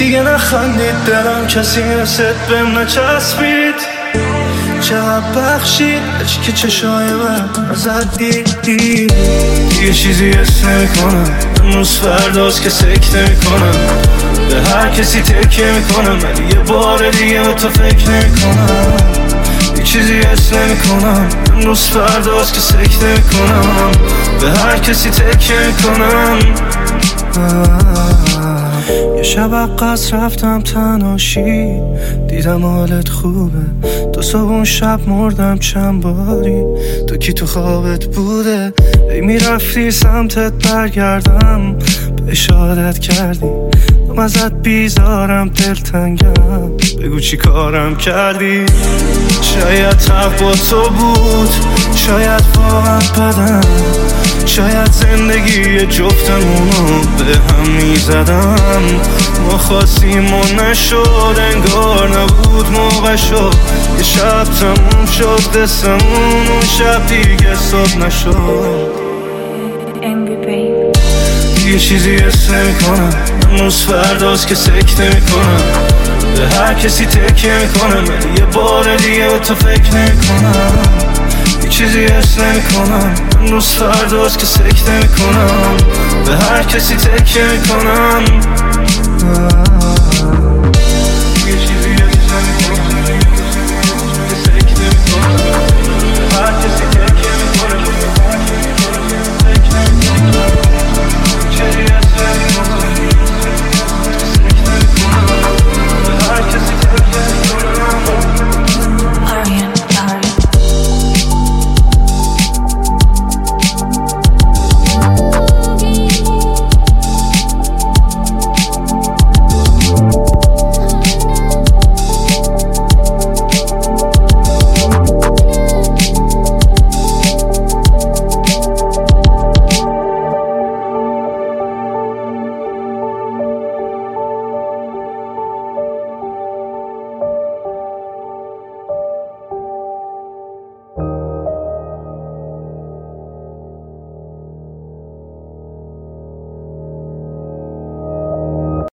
دیگه نخندید دلم کسی مثل بهم نچسبید. چقدر بخشید که چشای من ازت دیدی. یه چیزی حس نمیکنم امروز فرداست که سکت نمیکنم به هر کسی تکیه میکنم ولی یه بار دیگه به تو فکر نمیکنم. یه چیزی حس نمیکنم امروز فرداست که سکت نمیکنم به هر کسی تکیه میکنم. یه شب عقص رفتم تنهاشی دیدم حالت خوبه. تو صبح اون شب مردم چند باری تو کی تو خوابت بوده. ای میرفتی سمتت برگردم به اشارت کردی من ازت بیزارم دلتنگم بگو چی کارم کردی. شاید حق با تو بود شاید واقعا بدم شاید زندگی جفتمونو به هم میزدم. ما خواستیم و نشد انگار نبود موقع شد. یه شب تموم شد قصمون اون شب دیگه صبح نشد. یه چیزی حس نمیکنم امروز فرداست که سکت نمیکنم به هر کسی تکیه میکنم ولی یه بار دیگه به تو فکر نمیکنم. یه چیزی حس نمیکنم امروز فرداست که سکت نمیکنم به هر کسی تکیه میکنم.